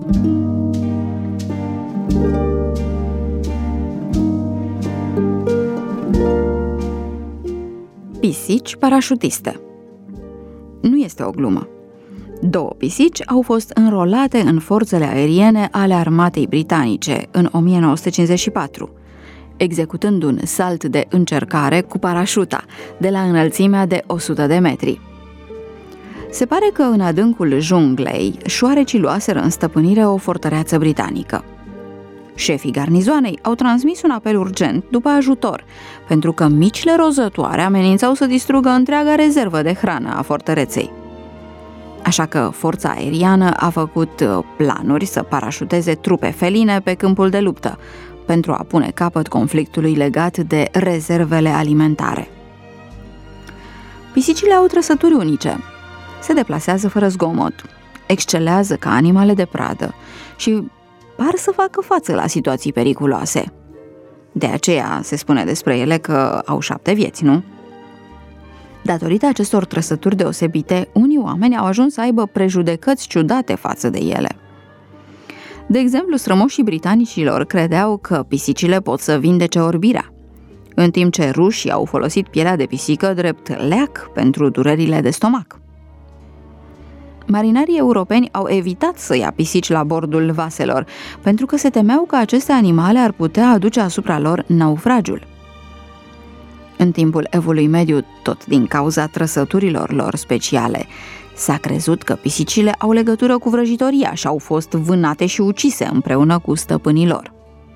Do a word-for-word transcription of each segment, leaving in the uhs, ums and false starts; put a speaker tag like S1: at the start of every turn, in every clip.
S1: Pisici parașutiste. Nu este o glumă. Două pisici au fost înrolate în forțele aeriene ale armatei britanice în o mie nouă sute cincizeci și patru, executând un salt de încercare cu parașuta de la înălțimea de o sută de metri. Se pare că în adâncul junglei, șoarecii luaseră în stăpânire o fortăreață britanică. Șefii garnizoanei au transmis un apel urgent după ajutor, pentru că micile rozătoare amenințau să distrugă întreaga rezervă de hrană a fortăreței. Așa că forța aeriană a făcut planuri să parașuteze trupe feline pe câmpul de luptă, pentru a pune capăt conflictului legat de rezervele alimentare. Pisicile au trăsături unice. Se deplasează fără zgomot, excelează ca animale de pradă și par să facă față la situații periculoase. De aceea se spune despre ele că au șapte vieți, nu? Datorită acestor trăsături deosebite, unii oameni au ajuns să aibă prejudecăți ciudate față de ele. De exemplu, strămoșii britanicilor credeau că pisicile pot să vindece orbirea, în timp ce rușii au folosit pielea de pisică drept leac pentru durerile de stomac. Marinarii europeni au evitat să ia pisici la bordul vaselor, pentru că se temeau că aceste animale ar putea aduce asupra lor naufragiul. În timpul evului mediu, tot din cauza trăsăturilor lor speciale, s-a crezut că pisicile au legătură cu vrăjitoria și au fost vânate și ucise împreună cu stăpânii lor.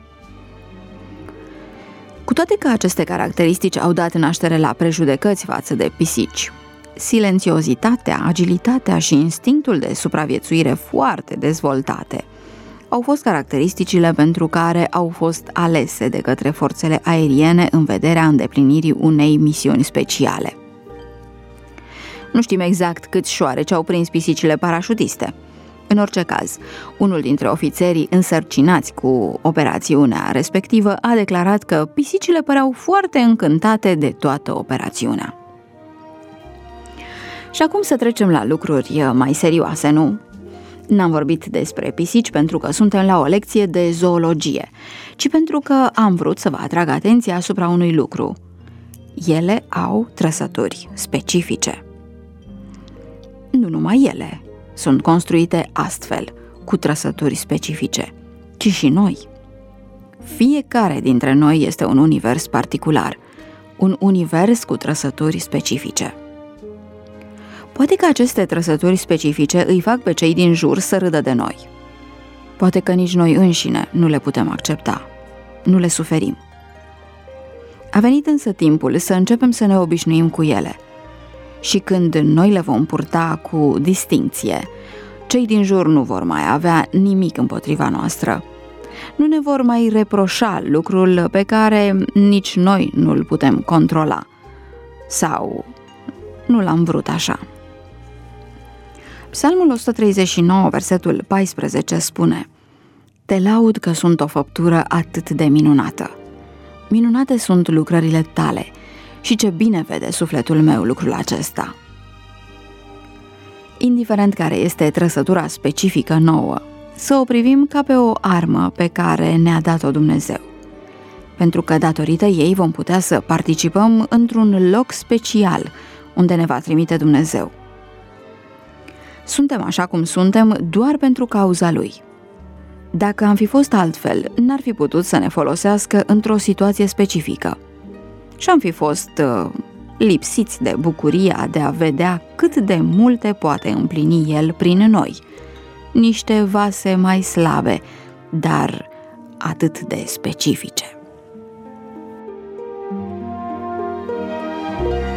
S1: Cu toate că aceste caracteristici au dat naștere la prejudecăți față de pisici, silențiozitatea, agilitatea și instinctul de supraviețuire foarte dezvoltate au fost caracteristicile pentru care au fost alese de către forțele aeriene în vederea îndeplinirii unei misiuni speciale. Nu știm exact câți șoareci au prins pisicile parașutiste. În orice caz, unul dintre ofițerii însărcinați cu operațiunea respectivă a declarat că pisicile păreau foarte încântate de toată operațiunea. Și acum să trecem la lucruri mai serioase, nu? N-am vorbit despre pisici pentru că suntem la o lecție de zoologie, ci pentru că am vrut să vă atrag atenția asupra unui lucru. Ele au trăsături specifice. Nu numai ele sunt construite astfel, cu trăsături specifice, ci și noi. Fiecare dintre noi este un univers particular, un univers cu trăsături specifice. Poate că aceste trăsături specifice îi fac pe cei din jur să râdă de noi. Poate că nici noi înșine nu le putem accepta, nu le suferim. A venit însă timpul să începem să ne obișnuim cu ele. Și când noi le vom purta cu distincție, cei din jur nu vor mai avea nimic împotriva noastră. Nu ne vor mai reproșa lucrul pe care nici noi nu-l putem controla. Sau nu l-am vrut așa. Psalmul o sută treizeci și nouă, versetul paisprezece spune: Te laud că sunt o făptură atât de minunată. Minunate sunt lucrările tale și ce bine vede sufletul meu lucrul acesta. Indiferent care este trăsătura specifică nouă, să o privim ca pe o armă pe care ne-a dat-o Dumnezeu, pentru că datorită ei vom putea să participăm într-un loc special unde ne va trimite Dumnezeu. Suntem așa cum suntem doar pentru cauza Lui. Dacă am fi fost altfel, n-ar fi putut să ne folosească într-o situație specifică și am fi fost uh, lipsiți de bucuria de a vedea cât de multe poate împlini El prin noi, niște vase mai slabe, dar atât de specifice.